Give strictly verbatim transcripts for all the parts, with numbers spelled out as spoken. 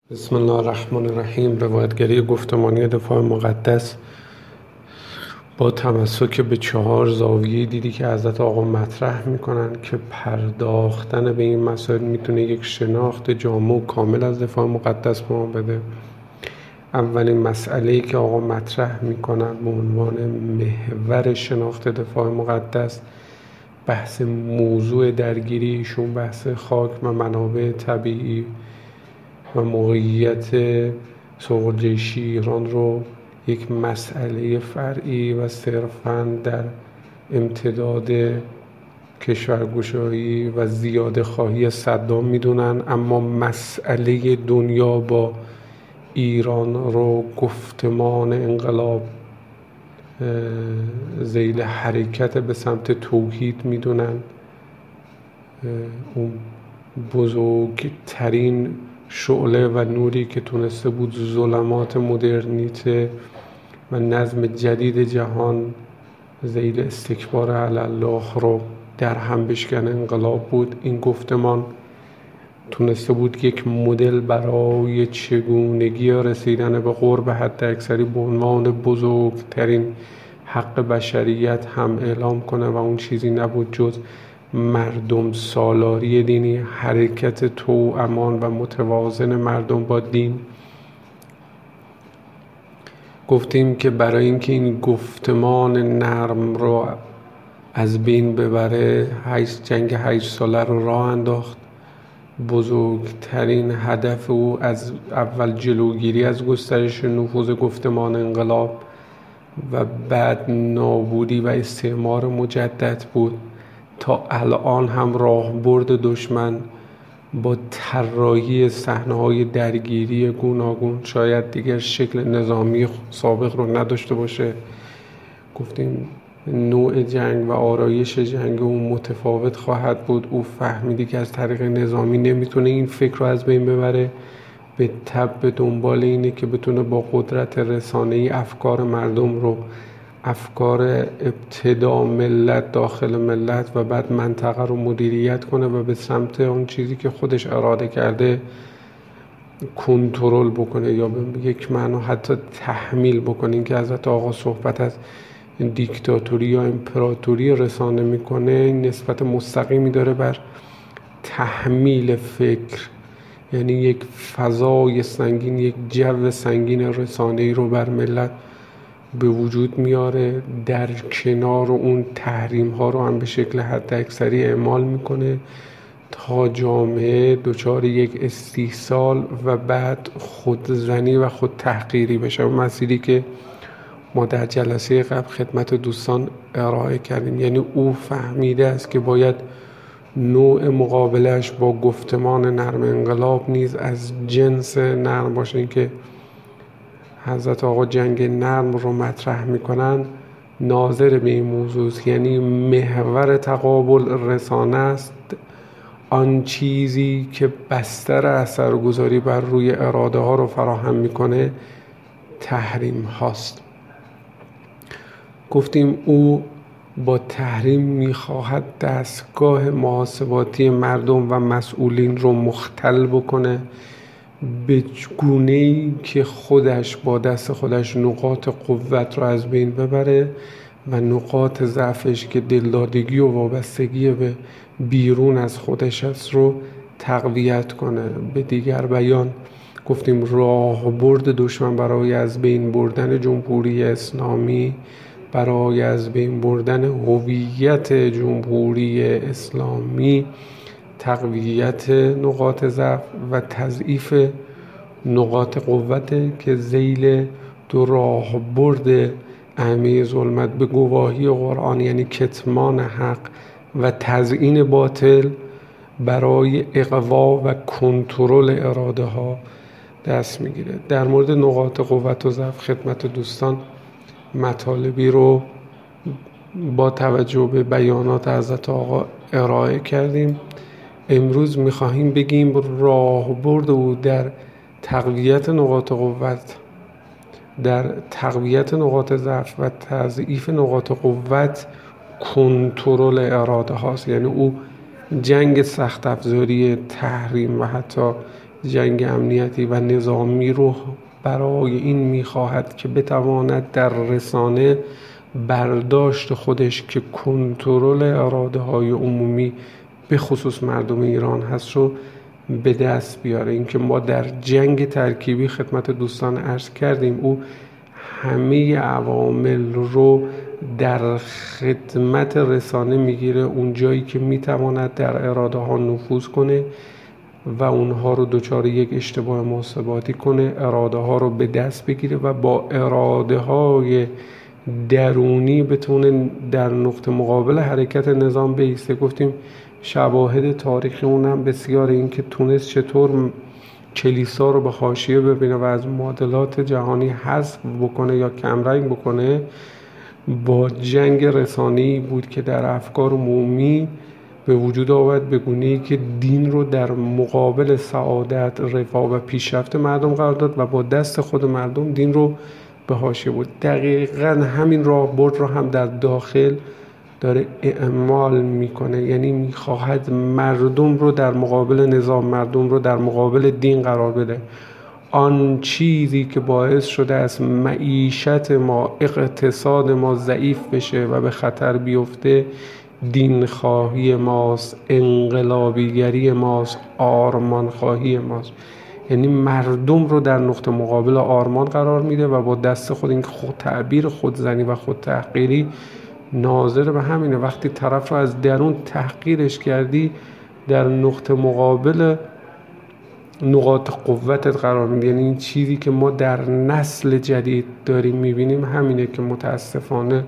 بسم الله الرحمن الرحیم. روایتگری گفتمانی دفاع مقدس با تمسک به چهار زاویه دیدی که حضرت آقا مطرح میکنن که پرداختن به این مسائل میتونه یک شناخت جامع و کامل از دفاع مقدس به ما بده. اولین مسئله‌ای که آقا مطرح میکنن به عنوان محور شناخت دفاع مقدس بحث موضوع درگیریشون بحث خاک و منابع طبیعی و موقعیت سوق‌الجیشی ایران رو یک مسئله فرعی و صرفاً در امتداد کشورگشایی و زیاده خواهی صدام میدونن، اما مسئله دنیا با ایران رو گفتمان انقلاب ذیل حرکت به سمت توحید میدونن. اون بزرگترین شعله و نوری که تونسته بود ظلمات مدرنیته و نظم جدید جهان ذیل استکبار علی الله رو در هم بشکنه انقلاب بود. این گفتمان تونسته بود یک مدل برای چگونگی رسیدن به قرب حد اکثری به عنوان بزرگترین حق بشریت هم اعلام کنه و اون چیزی نبود جز مردم سالاری دینی، حرکت توامان و متوازن مردم با دین. گفتیم که برای اینکه این گفتمان نرم رو از بین ببره جنگ هشت ساله رو راه انداخت. بزرگترین هدف او از اول جلوگیری از گسترش نفوذ گفتمان انقلاب و بعد نابودی و استعمار مجدد بود. تا الان هم راهبرد دشمن با طراحی صحنه‌های درگیری گوناگون شاید دیگر شکل نظامی سابق رو نداشته باشه. گفتیم نوع جنگ و آرایش جنگ اون متفاوت خواهد بود. او فهمیدی که از طریق نظامی نمیتونه این فکر رو از بین ببره، به تبع به دنبال اینه که بتونه با قدرت رسانه‌ای افکار مردم رو، افکار ابتدا ملت داخل ملت و بعد منطقه رو مدیریت کنه و به سمت اون چیزی که خودش اراده کرده کنترل بکنه یا به یک معنا حتی تحمیل بکنه. این که حضرت آقا صحبت از دیکتاتوری یا امپراتوری رسانه میکنه این نسبت مستقیمی داره بر تحمیل فکر، یعنی یک فضای سنگین، یک جو سنگین رسانه‌ای رو بر ملت به وجود میاره. در کنار اون تحریم ها رو هم به شکل حد اکثری اعمال میکنه تا جامعه دچار یک استیصال و بعد خودزنی و خود تحقیری بشه. اون مسیری که ما در جلسه قبل خدمت دوستان ارائه کردیم، یعنی او فهمیده است که باید نوع مقابلش با گفتمان نرم انقلاب نیز از جنس نرم باشه. این که حضرت آقا جنگ نرم رو مطرح میکنن ناظر به این موضوع، یعنی محور تقابل رسانه است، آن چیزی که بستر اثرگذاری بر روی اراده ها رو فراهم میکنه تحریم هاست. گفتیم او با تحریم میخواهد دستگاه محاسباتی مردم و مسئولین رو مختل بکنه به گونه‌ای که خودش با دست خودش نقاط قوت رو از بین ببره و نقاط ضعفش که دلدادگی و وابستگی به بیرون از خودش است رو تقویت کنه. به دیگر بیان گفتیم راهبرد دشمن برای از بین بردن جمهوری اسلامی، برای از بین بردن هویت جمهوری اسلامی، تقویت نقاط ضعف و تضعیف نقاط قوت که ذیل دو راهبرد اعمه ظلمت به گواهی قرآن، یعنی کتمان حق و تزیین باطل، برای اقوا و کنترل اراده ها دست میگیره. در مورد نقاط قوت و ضعف خدمت دوستان مطالبی رو با توجه به بیانات حضرت آقا ارائه کردیم. امروز میخواهیم بگیم راهبرد او در تقویت نقاط قوت، در تقویت نقاط ضعف و تضعیف نقاط قوت کنترل اراده هاست. یعنی او جنگ سخت افزاری تحریم و حتی جنگ امنیتی و نظامی رو برای این میخواهد که بتواند در رسانه برداشت خودش که کنترل اراده های عمومی به خصوص مردم ایران هست رو به دست بیاره. اینکه ما در جنگ ترکیبی خدمت دوستان عرض کردیم او همه عوامل رو در خدمت رسانه میگیره، اون جایی که میتواند در اراده ها نفوذ کنه و اونها رو دچار یک اشتباه محاسباتی کنه، اراده ها رو به دست بگیره و با اراده های درونی بتونه در نقطه مقابل حرکت نظام بایسته. گفتیم شواهد تاریخی اونم بسیار، این که تونست چطور کلیسا رو به حاشیه ببینه و از معادلات جهانی حذف بکنه یا کمرنگ بکنه، با جنگ رسانه‌ای بود که در افکار عمومی به وجود آورد به گونه‌ای که دین رو در مقابل سعادت، رفاه و پیشرفت مردم قرار داد و با دست خود مردم دین رو به حاشیه بود. دقیقاً همین راهبرد رو هم در داخل داره اعمال میکنه، یعنی میخواهد مردم رو در مقابل نظام، مردم رو در مقابل دین قرار بده. آن چیزی که باعث شده از معیشت ما، اقتصاد ما ضعیف بشه و به خطر بیفته، دین خواهی ماست، انقلابیگری ماست، آرمان خواهی ماست. یعنی مردم رو در نقطه مقابل آرمان قرار میده و با دست خود، این خود تعبیر خودزنی و خود تحقیری ناظر به همینه. وقتی طرف رو از درون تحقیرش کردی، در نقطه مقابل نقاط قوتت قرار میده. یعنی این چیزی که ما در نسل جدید داریم میبینیم همینه که متاسفانه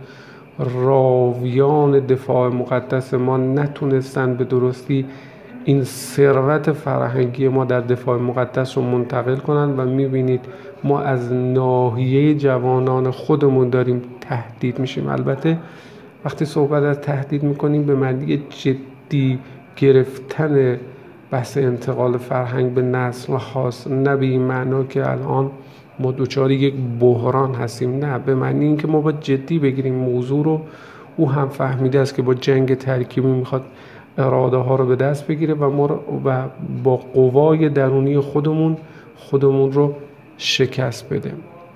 راویان دفاع مقدس ما نتونستن به درستی این ثروت فرهنگی ما در دفاع مقدس رو منتقل کنن و میبینید ما از ناحیه جوانان خودمون داریم تهدید میشیم. البته وقتی صحبت از تهدید میکنیم به معنی جدی گرفتن بحث انتقال فرهنگ به نسل خاص، نه به این معنا که الان ما دوچار یک بحران هستیم، نه، به معنی این که ما باید جدی بگیریم موضوع رو. او هم فهمیده است که با جنگ ترکیبی میخواد اراده ها رو به دست بگیره و ما و با قوای درونی خودمون خودمون رو شکست بده.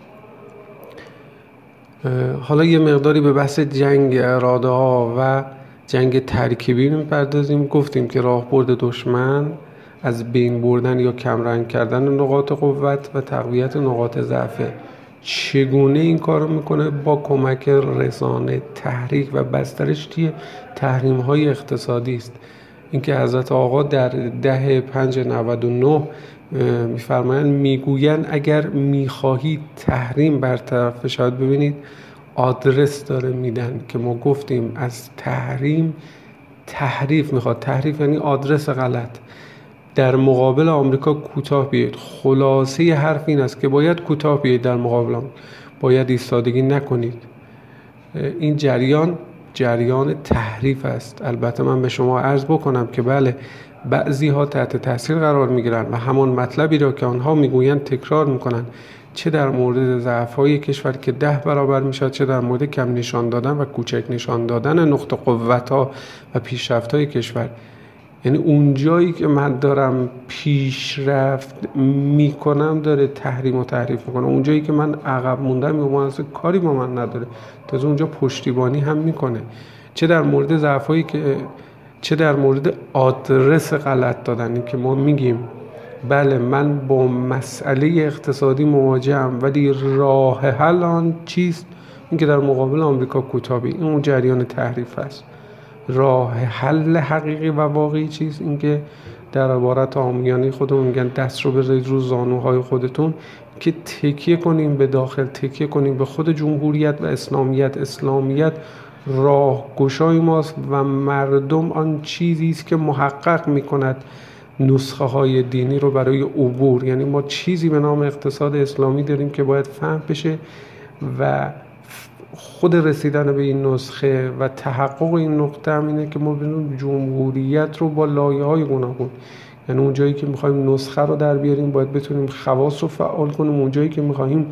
حالا یه مقداری به بحث جنگ اراده ها و جنگ ترکیبی میپردازیم. گفتیم که راهبرد دشمن از بین بردن یا کمرنگ کردن نقاط قوت و تقویت نقاط ضعف. چگونه این کار میکنه؟ با کمک رسانه، تحریک و بسترش توی تحریم های اقتصادی است. اینکه حضرت آقا در ده پنج نود و نه میفرمایند، میگویند اگر میخواهی تحریم برطرف شود، ببینید آدرس داره میدن که ما گفتیم از تحریم تحریف میخواد. تحریف یعنی آدرس غلط. در مقابل آمریکا کوتاه بیایید. خلاصه حرف این است که باید کوتاه بیایید در مقابل آمریکا، باید ایستادگی نکنید. این جریان جریان تحریف است. البته من به شما عرض بکنم که بله، بعضی ها تحت تاثیر قرار میگیرن و همان مطلبی را که آنها میگویند تکرار میکنن، چه در مورد ضعف‌های کشور که ده برابر میشد، چه در مورد کم نشان دادن و کوچک نشان دادن نقطه قوت‌ها و پیشرفت‌های کشور. یعنی اون جایی که من دارم پیشرفت میکنم داره تحریم و تحریف میکنه، اون جایی که من عقب موندم یا اصلا کاری با من نداره، تازه اونجا پشتیبانی هم میکنه. چه در مورد ضعف‌هایی که چه در مورد آدرس غلط دادن، که ما میگیم بله من با مسئله اقتصادی مواجهم ولی راه حل آن چیست؟ این که در مقابل آمریکا کوتاه، این اون جریان تحریف است. راه حل حقیقی و واقعی چیست؟ این که در عبارت عامیانه خودمون میگن دست رو بذارید رو زانوهای خودتون، که تکیه کنیم به داخل، تکیه کنیم به خود جمهوریت و اسلامیت. اسلامیت راهگشای ماست و مردم آن چیزی است که محقق میکند نسخه های دینی رو برای عبور. یعنی ما چیزی به نام اقتصاد اسلامی داریم که باید فهم بشه و خود رسیدن به این نسخه و تحقق این نقطه هم اینه که ما بتونیم جمهوریت رو با لایه‌های گوناگون، یعنی اون جایی که می‌خوایم نسخه رو در بیاریم باید بتونیم خواص رو فعال کنیم، اون جایی که می‌خوایم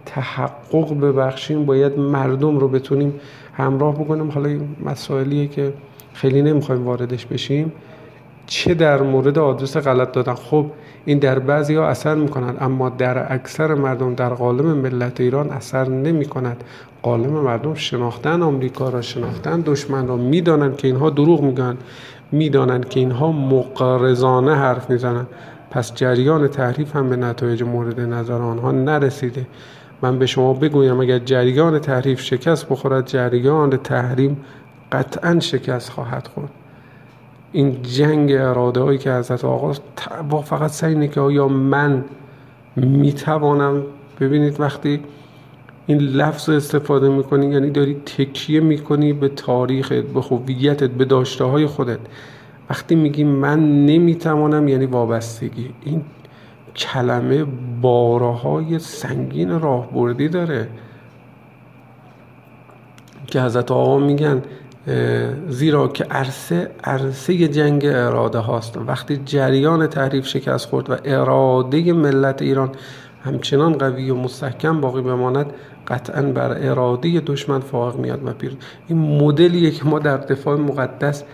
تحقق ببخشیم باید مردم رو بتونیم همراه بکنیم. حالا این مسائلیه که خیلی نمی‌خوایم واردش بشیم. چه در مورد آدرس غلط دادن. خب این در بعضی ها اثر میکنند، اما در اکثر مردم، در قالب ملت ایران اثر نمی کند. قالب مردم شناختن آمریکا را، شناختن دشمن را، میدانند که اینها دروغ میگن، میدانند که اینها مقارضانه حرف میزنند. پس جریان تحریف هم به نتایج مورد نظر آنها نرسیده. من به شما بگویم اگر جریان تحریف شکست بخورد، جریان تحریم قطعا شکست خواهد خورد. این جنگ اراده هایی که حضرت آقا با فقط سعی اینه که آیا من میتوانم، ببینید وقتی این لفظ استفاده میکنی یعنی داری تکیه میکنی به تاریخت، به هویتت، به داشته های خودت. وقتی میگی من نمیتوانم یعنی وابستگی. این کلمه بارهای سنگین راهبردی داره که حضرت آقا میگن زیرا که عرصه عرصه جنگ اراده هاست. وقتی جریان تحریف شکست خورد و اراده ملت ایران همچنان قوی و مستحکم باقی بماند، قطعاً بر اراده دشمن فائق میاد و پیروز. این مدلیه که ما در دفاع مقدس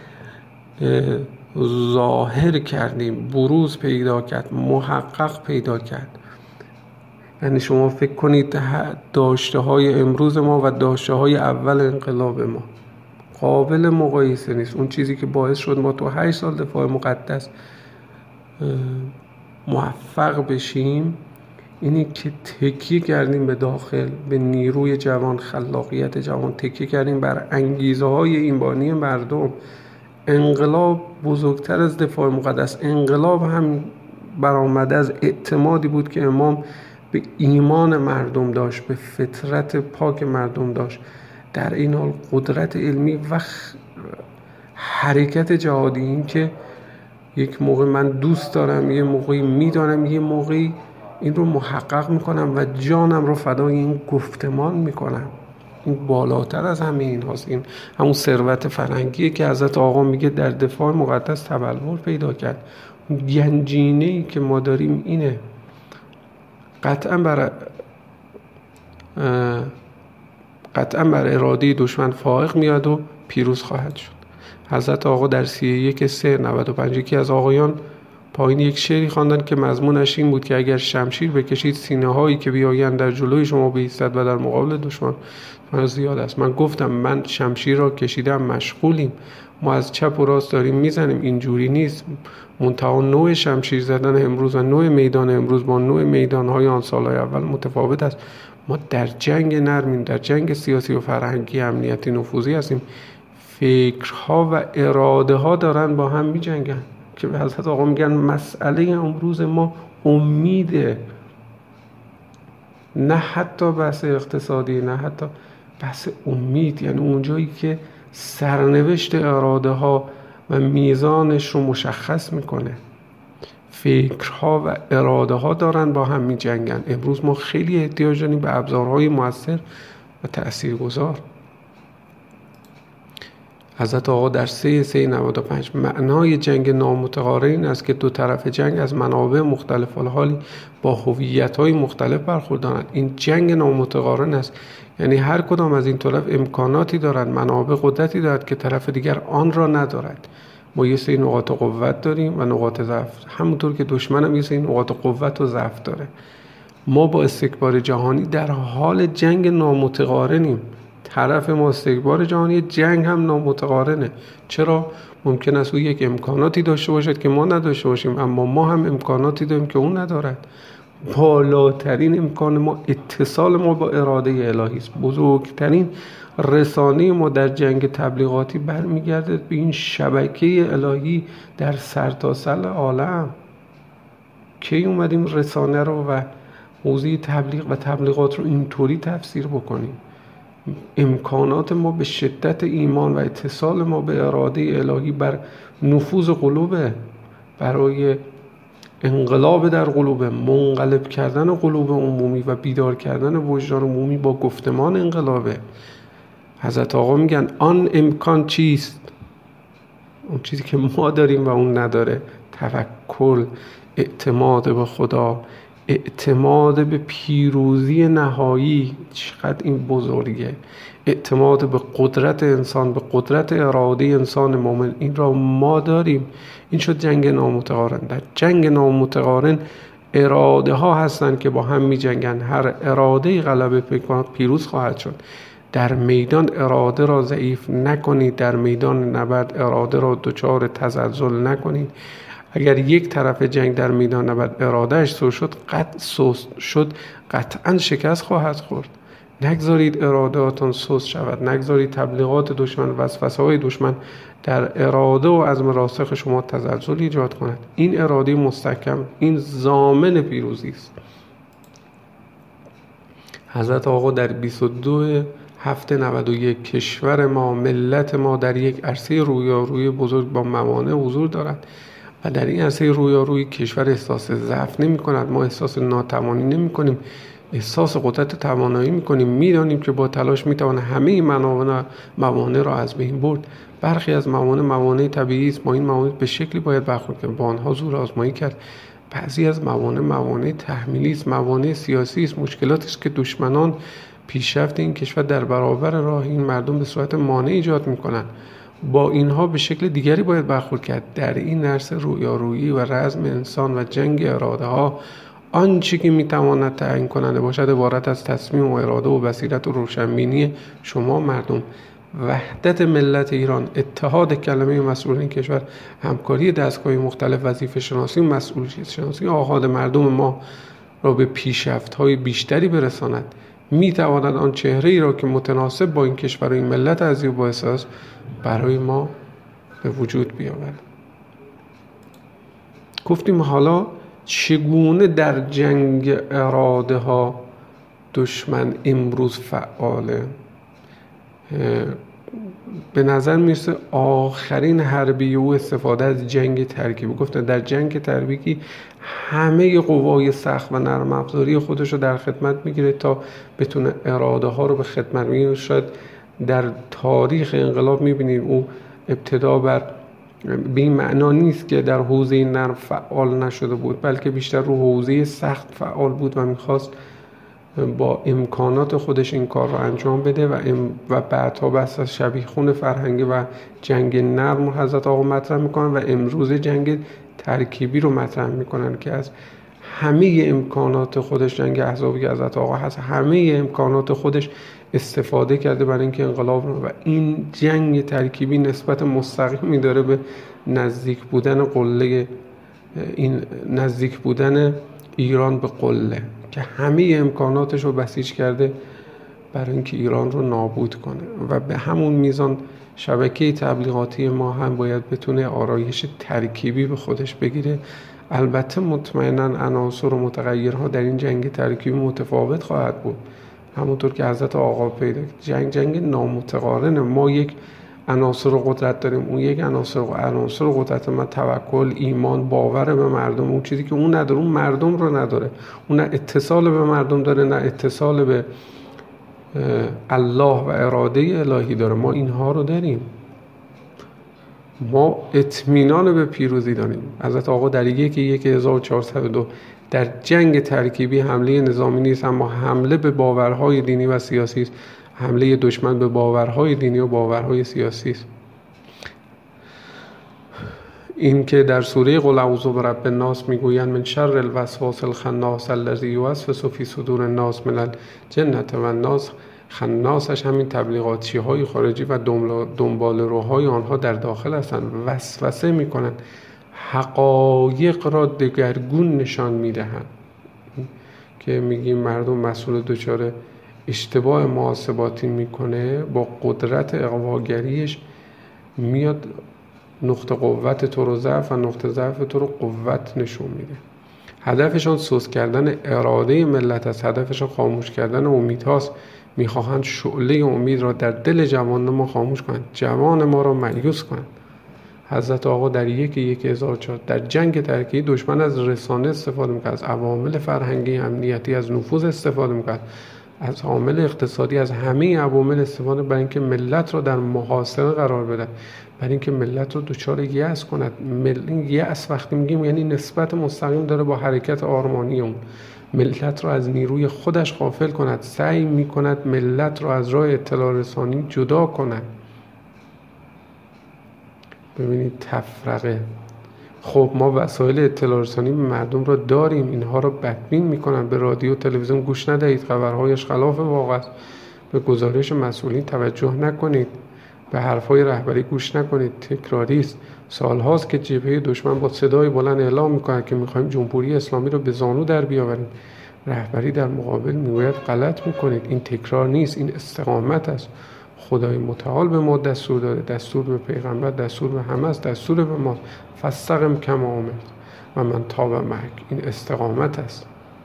ظاهر کردیم، بروز پیدا کرد، محقق پیدا کرد. یعنی شما فکر کنید داشته های امروز ما و داشته های اول انقلاب ما قابل مقایسه نیست. اون چیزی که باعث شد ما تو هشت سال دفاع مقدس موفق بشیم اینی که تکیه کردیم به داخل، به نیروی جوان، خلاقیت جوان، تکیه کردیم بر انگیزه های ایمانی مردم. انقلاب بزرگتر از دفاع مقدس، انقلاب هم برآمده از اعتمادی بود که امام به ایمان مردم داشت، به فطرت پاک مردم داشت. در این حال قدرت علمی و حرکت جهادی، این که یک موقع من دوست دارم، یه موقعی میدانم، یه موقعی این رو محقق میکنم و جانم رو فدای این گفتمان میکنم. این بالاتر از همه این هاست. این همون ثروت فرهنگیه که حضرت آقا میگه در دفاع مقدس تبلور پیدا کرد. گنجینه‌ای که ما داریم اینه. قطعا بر قطعا بر اراده دشمن فائق میاد و پیروز خواهد شد. حضرت آقا در سی و یک سه نود و پنج یکی از آقایان پایین یک شعری خواندن که مضمونش این بود که اگر شمشیر بکشید سینه هایی که بیایند در جلوی شما بایستد و در مقابل دشمن من زیاد است. من گفتم من شمشیر را کشیدم، مشغولیم، ما از چپ و راست داریم میزنیم، اینجوری نیست. منتها نوع شمشیر زدن امروز و نوع میدان امروز با نوع میدانهای آن سالهای اول متفاوت است. ما در جنگ نرمیم، در جنگ سیاسی و فرهنگی، امنیتی، نفوذی هستیم. فکرها و اراده ها دارن با هم می جنگن که به حضرت آقا میگن مسئله امروز ما امیده، نه حتی بحث اقتصادی، نه حتی بحث امید. یعنی اونجایی که سرنوشت اراده ها و میزانش رو مشخص میکنه. فکرها و اراده ها دارن با هم می جنگن. امروز ما خیلی احتیاج داریم به ابزارهای مؤثر و تاثیرگذار. حضرت آقا در سه سه نود و پنج معنای جنگ نامتقارن است که دو طرف جنگ از منابع مختلف الحالی با هویت‌های مختلف برخوردارند. این جنگ نامتقارن است، یعنی هر کدام از این طرف امکاناتی دارند، منابع، قدرتی دارد که طرف دیگر آن را ندارد. ما یه سری نقاط قوت داریم و نقاط ضعف، همونطور که دشمن هم یه سری نقاط قوت و ضعف داره. ما با استکبار جهانی در حال جنگ نامتقارنیم. طرف ما استکبار جهانی، جنگ هم نامتقارنه. چرا؟ ممکن است او یک امکاناتی داشته باشد که ما نداشته باشیم، اما ما هم امکاناتی داریم که اون ندارد. بالاترین امکان ما اتصال ما با اراده الهی است. بزرگترین رسانه ما در جنگ تبلیغاتی برمیگرده به این شبکه الهی در سرتاسر عالم. کی اومدیم رسانه رو و موضوع تبلیغ و تبلیغات رو اینطوری تفسیر بکنیم؟ امکانات ما به شدت ایمان و اتصال ما به اراده الهی بر نفوذ قلوبه، برای انقلاب در قلوب، منقلب کردن قلوب عمومی و بیدار کردن وجدان عمومی با گفتمان انقلابه. حضرت آقا میگن آن امکان چیست؟ اون چیزی که ما داریم و اون نداره. توکل، اعتماد به خدا، اعتماد به پیروزی نهایی، چقدر این بزرگه. اعتماد به قدرت انسان، به قدرت اراده انسان مومن، این را ما داریم. این شد جنگ نامتقارن. در جنگ نامتقارن اراده ها هستند که با هم می جنگن. هر اراده غلبه پیکان پیروز خواهد شد. در میدان اراده را ضعیف نکنید. در میدان نبرد اراده را دچار تزلزل نکنید. اگر یک طرف جنگ در میدان نبرد ارادهش سوس شد قط سوس شد قطعا شکست خواهد خورد. نگذارید ارادهاتون سوس شود. نگذارید تبلیغات دشمن، وسوسه های دشمن در اراده و عزم راسخ شما تزلزل ایجاد کند. این اراده مستحکم، این ضامن پیروزی است. حضرت آقا در بیست و دو هفته نود و یک کشور ما، ملت ما در یک عرصه رویارویی بزرگ با موانع حضور دارد و در این عرصه رویارویی کشور احساس ضعف نمی کند. ما احساس ناتوانی نمی کنیم، احساس قدرت توانایی می کنیم. می دانیم که با تلاش می توان همه موانع موانع را از بین برد. برخی از موانع موانع طبیعی است. ما این موانع به شکلی باید برخورد کنیم، با آنها زور آزمایی کرد. بعضی از موانع موانع تحمیلی است، موانع سیاسی است، مشکلاتی است که دشمنان پیشرفت این کشور در برابر راه این مردم به صورت مانع ایجاد می کنند. با اینها به شکل دیگری باید برخورد کرد. در این عرصه رویارویی و رزم انسان و جنگ اراده ها، آنچه که میتواند تعیین کننده باشد عبارت از تصمیم و اراده و بصیرت و روشنبینی شما مردم. وحدت ملت ایران، اتحاد کلمه مسئولین کشور، همکاری دستگاه مختلف، وظیفه شناسی و مسئولیت شناسی آحاد مردم ما را به پیشرفت‌های بیشتری برساند. میتواند آن چهره ای را که متناسب با این کشور و این ملت عزیز و با احساس برای ما به وجود بیاورد. گفتیم حالا چگونه در جنگ اراده ها دشمن امروز فعاله؟ به نظر میرسه آخرین حربی او استفاده از جنگ ترکیبی. گفتن در جنگ ترکیبی همه قوای سخت و نرم افزاری خودش رو در خدمت میگیره تا بتونه اراده ها رو به خدمت میگیره. شاید در تاریخ انقلاب میبینید او ابتدا بر به این معنا نیست که در حوزه نرم فعال نشده بود، بلکه بیشتر رو حوزه سخت فعال بود و میخواست با امکانات خودش این کار رو انجام بده و ام و بعدها بحث از شبیخون فرهنگی و جنگ نرم رو حضرت آقا مطرح میکنن و امروز جنگ ترکیبی رو مطرح میکنن که از همه امکانات خودش، جنگ احزابی که حضرت آقا هست، همه امکانات خودش استفاده کرده برای اینکه انقلاب رو، و این جنگ ترکیبی نسبت مستقیمی داره به نزدیک بودن قله، این نزدیک بودن ایران به قله که همه امکاناتش رو بسیج کرده برای اینکه ایران رو نابود کنه. و به همون میزان شبکه تبلیغاتی ما هم باید بتونه آرایش ترکیبی به خودش بگیره. البته مطمئناً عناصر و متغیرها در این جنگ ترکیبی متفاوت خواهد بود، همونطور که حضرت آقا پیدا جنگ جنگ نامتقارنه. ما یک عناصر قدرت داریم، اون یک عناصر عناصر قدرت ما توکل، ایمان، باور به مردم. اون چیزی که اون نداره، اون مردم رو نداره. اون نه اتصال به مردم داره، نه اتصال به الله و اراده الهی داره. ما اینها رو داریم. ما اطمینان به پیروزی داریم. حضرت آقا در یک یک هزار و چهارصد و دو در جنگ ترکیبی حمله نظامی نیست، اما حمله به باورهای دینی و سیاسی است. حمله دشمن به باورهای دینی و باورهای سیاسی است. این که در سوره قل اعوذ برب الناس میگویند من شر الوسواس الخناس الذی یوسوس فی صدور الناس من الجنة والناس. خناسش همین تبلیغاتچی های خارجی و دنبال روهای آنها در داخل هستند. وسوسه میکنن، حقایق را دگرگون نشان میدهند. که میگیم مردم مسئول دچار اشتباه محاسباتی میکنه، با قدرت اغواگریش میاد نقطه قوت تو رو ضعف و نقطه ضعف تو رو قوت نشون میده. هدفشان سوس کردن اراده ملت است، هدفشان خاموش کردن امید هاست. میخواهند شعله امید را در دل جوان ما خاموش کنند، جوان ما را مایوس کنند. حضرت آقا در یک یک هزار و چهار در جنگ ترکیبی دشمن از رسانه استفاده میکرد، از عوامل فرهنگی امنیتی، از نفوذ استفاده میکرد، از عامل اقتصادی، از همه عوامل استفاده برای اینکه ملت را در محاصره قرار بده، برای اینکه ملت رو دچار یأس کند. مل... یأس وقتی میگیم یعنی نسبت مستقیم داره با حرکت آرمانی اون. ملت را از نیروی خودش غافل کند، سعی می کند ملت را از راه اطلاع رسانی جدا کند. ببینید تفرقه. خب ما وسایل اطلاع رسانی به مردم را داریم، اینها را بدبین میکنن. به رادیو تلویزیون گوش ندهید، خبرهایش خلاف واقع است. به گزارش مسئولین توجه نکنید، به حرفهای رهبری گوش نکنید، تکراری است. سالهاست که جبهه دشمن با صدای بلند اعلام میکند که میخوایم جمهوری اسلامی را به زانو در بیاوریم. رهبری در مقابل میگوید غلط میکنید. این تکرار نیست، این استقامت است. خدای متعال به ما دستور داده، دستور به پیغمبر، دستور به همه است، دستور به ما فاستقم کما امرت و من تاب معک. این استقامت است.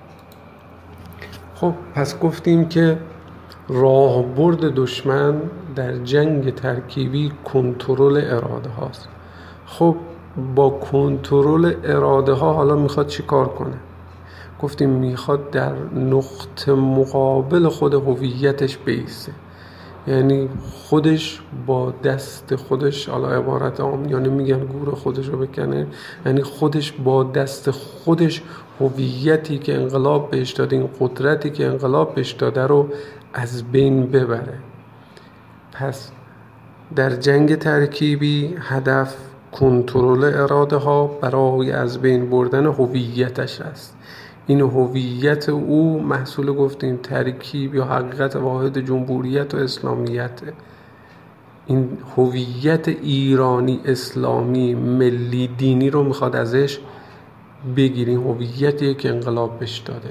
خب پس گفتیم که راهبرد دشمن در جنگ ترکیبی کنترل اراده هاست. خب با کنترل اراده ها حالا میخواد چی کار کنه؟ گفتیم میخواد در نقطه مقابل خود هویتش بیسته، یعنی خودش با دست خودش، حالا عبارت عامیانه میگن گور خودش رو بکنه، یعنی خودش با دست خودش هویتی که انقلاب بهش داده، این قدرتی که انقلاب بهش داده رو از بین ببره. پس در جنگ ترکیبی هدف کنترل اراده ها برای از بین بردن هویتش است. این هویت او محصول گفتیم ترکیب یا حقیقت واحد جمهوریت و اسلامیت. این هویت ایرانی اسلامی ملی دینی رو میخواد ازش بگیریم، هویتیه که انقلاب بهش داده.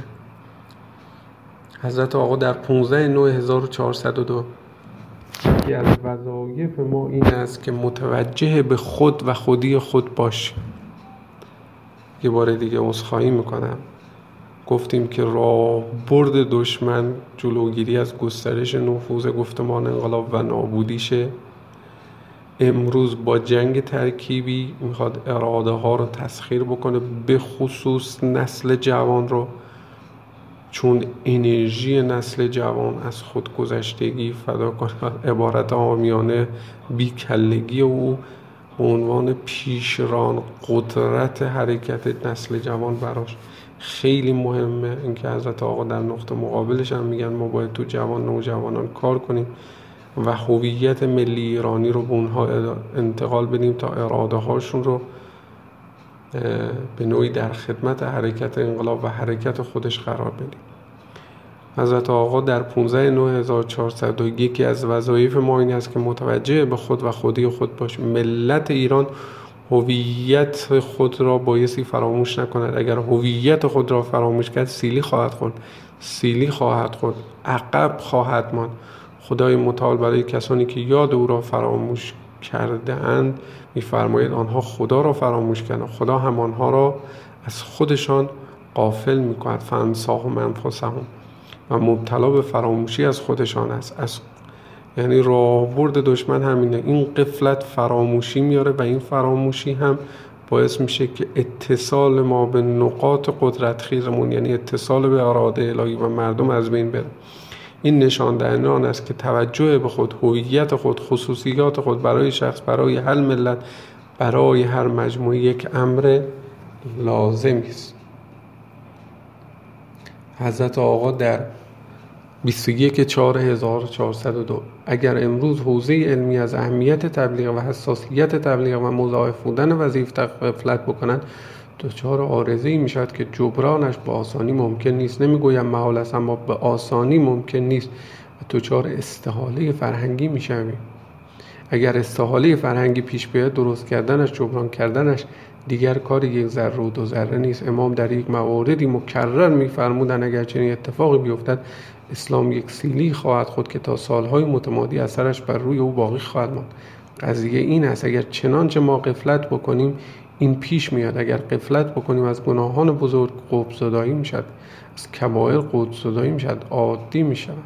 حضرت آقا در پانزده نوامبر هزار و چهارصد و دو یکی از وظایف ما این است که متوجه به خود و خودی خود باشیم. یه بار دیگه عذرخواهی میکنم، گفتیم که راهبرد دشمن جلوگیری از گسترش نفوذ گفتمان انقلاب و نابودیشه. امروز با جنگ ترکیبی میخواد اراده ها رو تسخیر بکنه، به خصوص نسل جوان رو، چون انرژی نسل جوان از خودگذشتگی فدا کنه. عبارت عامیانه بیکلگی او به عنوان پیشران قدرت حرکت نسل جوان براش خیلی مهمه. اینکه حضرت آقا در نقطه مقابلش هم میگن ما باید تو جوان نوجوانان کار کنیم و هویت ملی ایرانی رو به اونها انتقال بدیم تا اراده هاشون رو به نوعی در خدمت حرکت انقلاب و حرکت خودش قرار بدیم. حضرت آقا در پانزده نوامبر هزار و چهارصد و یک یکی از وظایف ما این است که متوجه به خود و خودی خود باشیم. ملت ایران هویت خود را بایستی فراموش نکند. اگر هویت خود را فراموش کرد سیلی خواهد خورد، سیلی خواهد خورد، عقب خواهد ماند. خدای متعال برای کسانی که یاد او را فراموش کرده اند می‌فرماید آنها خدا را فراموش کردند، خدا هم آنها را از خودشان غافل می‌کند. فانساهم انفسهم، و مبتلا به فراموشی از خودشان است. از یعنی راهبرد دشمن همینه، این غفلت فراموشی میاره و این فراموشی هم باعث میشه که اتصال ما به نقاط قدرت خیزمون، یعنی اتصال به اراده الهی و مردم، از بین بره. این نشان دهنده آن است که توجه به خود، هویت خود، خصوصیات خود برای شخص، برای هر ملت، برای هر مجموعه یک امر لازمی است. حضرت آقا در بیست و یک چهار هزار و چهارصد و دو اگر امروز حوزه علمی از اهمیت تبلیغ و حساسیت تبلیغ و مضاعف بودن وظیفه غفلت بکنند، دچار عارضه‌ای میشود که جبرانش به آسانی ممکن نیست. نمیگویم محال است، اما به آسانی ممکن نیست و دچار استحاله فرهنگی میشویم. اگر استحاله فرهنگی پیش بیاید، درست کردنش، جبران کردنش دیگر کار یک ذره و دو ذره نیست. امام در یک مواردی مکرر می‌فرمودند اگر چنین اتفاقی بیفتد، اسلام یک سیلی خواهد خود که تا سالهای متمادی اثرش بر روی او باقی خواهد ماند. قضیه این است اگر چنانچه ما غفلت بکنیم این پیش میاد. اگر غفلت بکنیم از گناهان بزرگ قطب‌زدایی میشد، از کبائر قطب‌زدایی میشد، عادی میشود.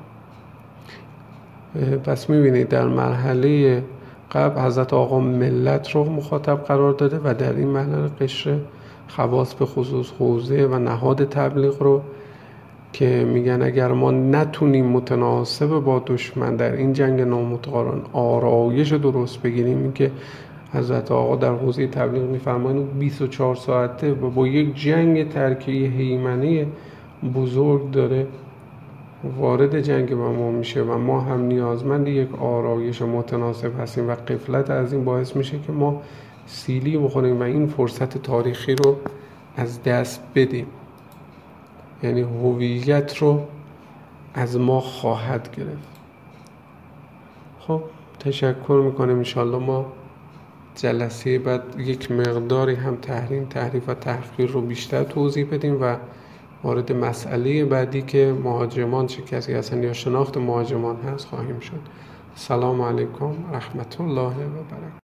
پس میبینید در مرحله قبل حضرت آقا ملت رو مخاطب قرار داده و در این مرحله قشر خواص به خصوص حوزه و نهاد تبلیغ رو که میگن اگر ما نتونیم متناسب با دشمن در این جنگ نامتقارن آرایش درست بگیریم، این که حضرت آقا در حوزه تبلیغ میفرمایند بیست و چهار ساعته و با یک جنگ ترکیبی هیمنه بزرگ داره وارد جنگ با ما میشه و ما هم نیازمند یک آرایش متناسب هستیم و غفلت از این باعث میشه که ما سیلی بخوریم و این فرصت تاریخی رو از دست بدیم. یعنی هویت رو از ما خواهد گرفت. خب تشکر میکنم. انشالله ما جلسه بعد یک مقداری هم تحریم تحریف و تحقیر رو بیشتر توضیح بدیم و وارد مسئله بعدی که مهاجمان چه کسی هستن یا شناخت مهاجمان هست خواهیم شد. سلام علیکم رحمت الله و برکاته.